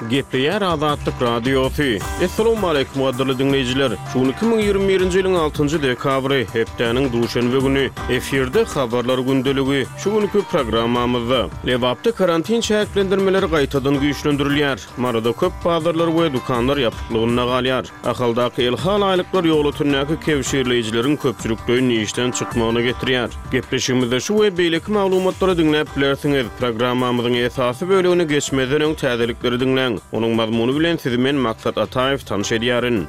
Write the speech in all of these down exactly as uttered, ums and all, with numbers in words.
Gepleyer Azatlyk Radiosu. Assalamu alaykum adyly dinleyijiler. Şunu iki bin ýygrimi birinji ýylyň altynjy dekabry hepdeniň duşanby güni efirde habarlar gündeligi şu günkü programmamyzda lewapda karantin şäherlendirmeleri gaýtadan güýçlendirilýär. Marada köp bazarlar we dukanlar ýapyklygyna galýar. Ahaldaky elhal aýlyklar ýoly türnäki kewşirlejileriň köpçülikden işden çykmagyna getirýär. Gepleşigimizde şu we beýleki maglumatlary dinläp bilersiňiz. Programmamyzyň esasy bölügini geçmeden öň täzelikleri dinleň. Onuň mazmuny bilen sizi men Maksat Ataev tanış edýärin.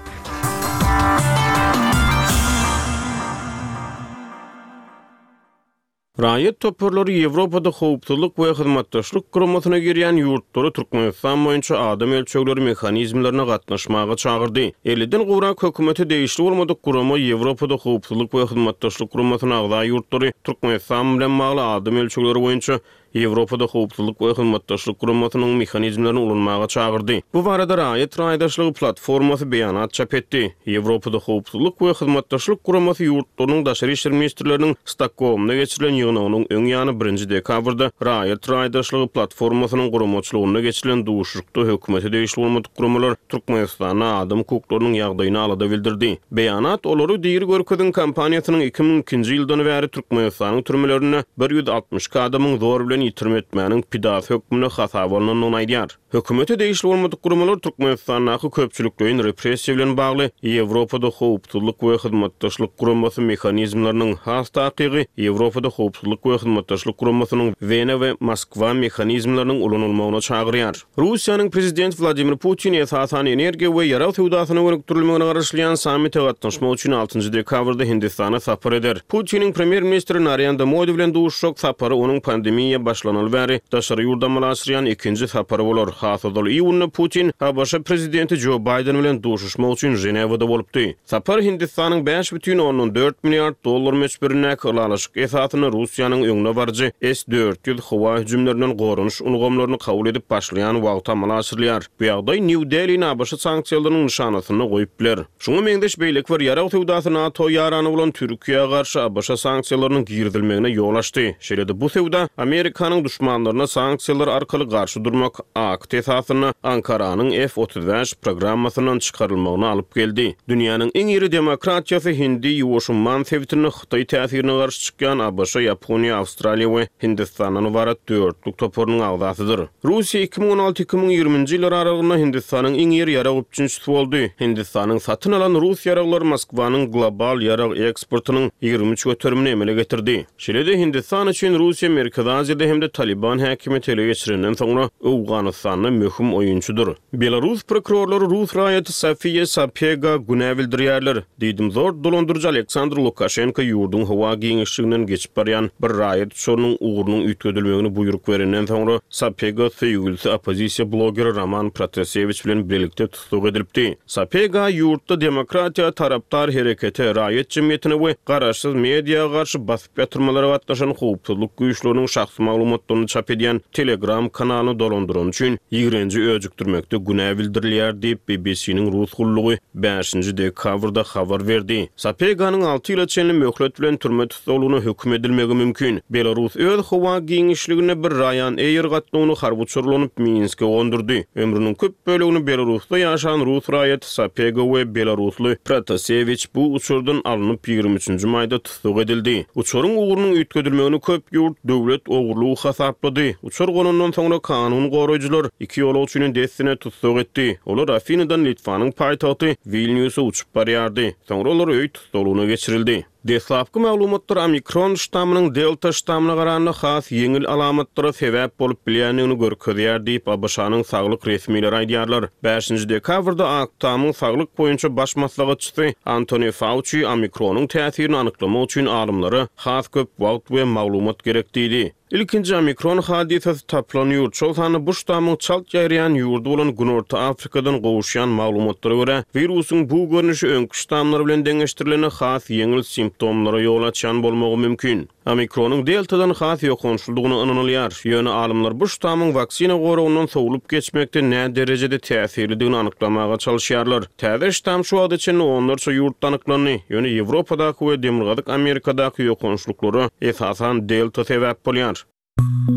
Raýat toparlary Ýewropada howpsuzlyk we hyzmatdaşlyk guramasyna girýän ýurtlary Türkmenistan boýunça adam ölçegleri mehanizmlaryna gatnaşmaga çagyrdy. Elden gowra hökümeti değişli bolmadyk gurama Ýewropada howpsuzlyk we hyzmatdaşlyk guramasyna agda ýurtlary Türkmenistan bilen magly adam ölçegleri boýunça Ýewropada howpsuzlyk we hyzmatdaşlyk guramasynyň mehanizmlaryny ulanmaga çagyrdy. Bu barada Raýat raýdaşlygy platformasy beýanat çap etdi. Ýewropada howpsuzlyk we hyzmatdaşlyk guramasy ýurtlarynyň daşary işler ministrleriniň Stockholmda geçirilen ýygynyň öň ýany birinji dekabrda Raýat raýdaşlygy platformasynyň guramaçylygyna geçirilen duşlukda hökümeti değişli bolmadyk guramalar Türkmenistana adam hukuklarynyň ýagdaýyny alada bildirdi. Beýanat olary diýir görkezin kampaniýasynyň iki bin ikinji ýyldan bäri Türkmenistanyň türmelerine bir ýüz altmış adamyň zor bilen ýitirme etmäniň pidasy hökmüne hasap alynan aýdýar. Hökümeti değişli bolmadyk guramalar Türkmenistanaky köpçülikden repressiýa bilen bagly Ýewropada howpsuzlyk we hyzmatdaşlyk guramasy mehanizmlarynyň has takygy Ýewropada howpsuzlyk we hyzmatdaşlyk guramasynyň Wene we Moskwa mehanizmlarynyň ulanylmagyna çagyrýar. Russiýanyň prezident Vladimir Putin esasan energiýa we ýaraw sowdasyna gönükdirilmegine garaşlayan sammite gatnaşmak üçin altynjy dekabrda Hindistana sapar eder. Putin'in premier ministri Narendra Modi bilen duşşok sapary onuň pandemiýa başlanaly bäri daşary ýurdamyny açýan ikinji sapary bolar. Hasadal iýunna Putin Habaşa prezidenti Joe Biden bilen duşuşmak üçin Jenewada bolupdy. Sapar Hindistanyň beş бүтүн onuň dört milliard dollar meçberine kalalaşyk esasyny Russiýanyň öňüne barjy S dört ýüz howa hüjümlerinden gorunuş ulgamlaryny kabul edip başlayan wagta amallaşyrlar. Bu ýagdaý New Delhi'ne Habaşa sanksiýalarynyň nişanasyny goýup biler. Şuňa meňdeş beýlik bar ýaraw sowdasy NATO ýarany bolan Türkiýe garşy Habaşa sanksiýalarynyň girdilmegine ýol açdy. Şeýle bu sowda Amerikanyň düşmanlaryna sanksiýalar arkaly garşy durmak akt esasyny Ankaranyň F otuz beş programmasynyň çykarylmagyna alyp geldi. Dünýäniň iň iri demokratiýasy Hindi ýoşunman sebitini Hytaý täsirine garşy çykýan Habaşa, Ýaponiýa, Awstraliýa we Hindistanyň barat dörtlük toparynyň agdasydyr. Russiýa iki bin on alty iki bin ýygrimiňji ýylar aralygynda Hindistanyň iň iri ýarag upçunçysy boldy. Hindistanyň satyn alan Rus ýaraglary Moskwanyň global ýarag eksportynyň ýygrimi üç götürümini emele getirdi. Şeýle-de Hindistan üçin Russiýa Merkezi Aziýada hemde Taliban häkimeti ele geçirenden soňra Awganystanyň möhüm oýunçudur. Belarus prokurorlary Rus raýaty Sofiya Sapega güne bildirýärler. Diýdim zor dolandyrjy Aleksandr Lukashenko ýurdun hawa giňişliginden geçip barýan bir raýat şonuň ugurunyň üýtgedilmegini buýruk berenden soňra Sapega söýgülsi opozisiýa blogeri Roman Protasevich bilen birlikde tutuk edilipdi. Sapega ýurtda demokratiýa tarapdar hereketi, raýat jemgyýetine we garaşsyz mediýa garşy basyp ýatyrmalara gatnaşan howpsuzlyk güýçleriniň şahsy maglumatlaryny çap edýän Telegram kanalyny dolandyran üçin ýigrenji öjükdirmekde güne bildirilýär diýip B B C'niň Rus gullugy beşinji dekabrda habar berdi. Sapeganyň alty ýyla çenli möhlet bilen türme tutulugyna hökm edilmegi mümkin. Belarus öz howa giňişligine bir raýan eýer gatnawyny harbuçurlanyp Minske gondurdy. Ömrüniň köp bölegini Belarusda ýaşayan Rus raýaty Sapega we Belarusly Protasevich bu uçurdan alınıp ýygrimi üçinji maýda tutuk edildi. Uçuryň ugurunyň üýtgedilmegini köp ýurt döwlet ogurlugy hasaplady. Uçur gonundan soňra kanun goraýjylar iki ýolagçynyň destine tutuk etdi. Olar Afinadan Litvanyň paýtagty Vilniusa uçup barýardy. Soňra olar öý tutulugyna geçirildi. Deslapky maglumatlar Omikron ştamynyň Delta ştamyna garanyna has ýeňil alamatlara sebäp bolup bilýänligini görkezýär diýip A B Ş'nyň saglyk resmiýetleri aýdýarlar. beşinji dekabrda Aktamyň saglyk boýunça baş maslahatçysy Anthony Fauci Omikronyň täsirini anyklamak üçin alymlara has köp wagt we maglumat gerek diýdi. İlkinci Omikron hadisesi taplanýar. Şol sany bu ştamyň çalt ýaýrayan ýurdu bolan Günorta Afrikadan gowuşýan maglumatlara görä virusyň bu görnüşi öňkü ştamlar bilen deňeşdirilene has ýeňil simptomlara ýol açan bolmagy mümkin. Omikronyň Deltadan has ýokunçylygyny analýar. Ýöne alymlar bu ştamyň vaksina goragynyň sowulup geçmekde nä derejede täsirlidigini anyklamaga çalışýarlar. Täze ştam şu wagt içinde onlarça ýurtda anyklandy. Ýöne Ýewropadaky we Demirgazyk Amerikadaky ýokunçlyklary esasan Delta sebäp bolýar.